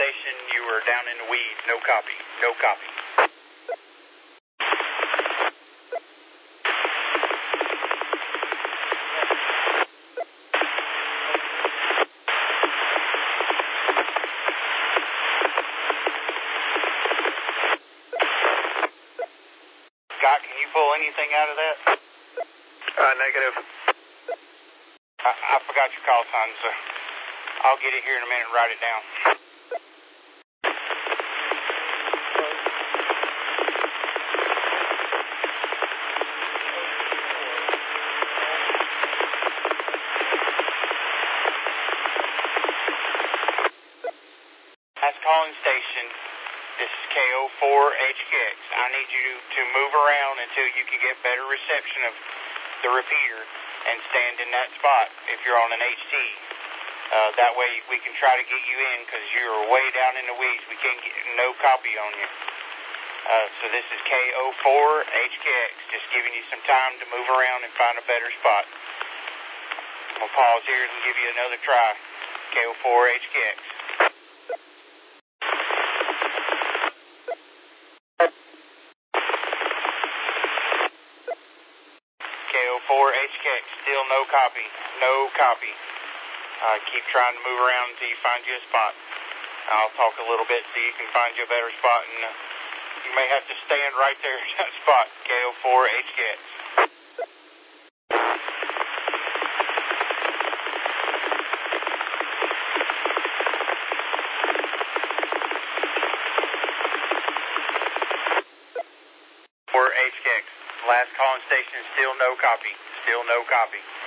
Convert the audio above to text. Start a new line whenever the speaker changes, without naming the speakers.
station, you were down in the weeds. No copy. No copy. Scott, can you pull anything out of that?
Negative.
I forgot your call sign, so I'll get it here in a minute and write it down. That's calling station. This is KO4HKX. I need you to move around until you can get better reception of the repeater and stand in that spot if you're on an HT. That way we can try to get you in because you're way down in the weeds. We can't get no copy on you. So this is KO4HKX, just giving you some time to move around and find a better spot. I'm going to pause here and give you another try. KO4HKX. KO4HKX, still no copy. No copy. Keep trying to move around until you find you a spot. I'll talk a little bit so you can find you a better spot, and you may have to stand right there in that spot. KO4HKX. HKX. Last calling station, still no copy. Still no copy.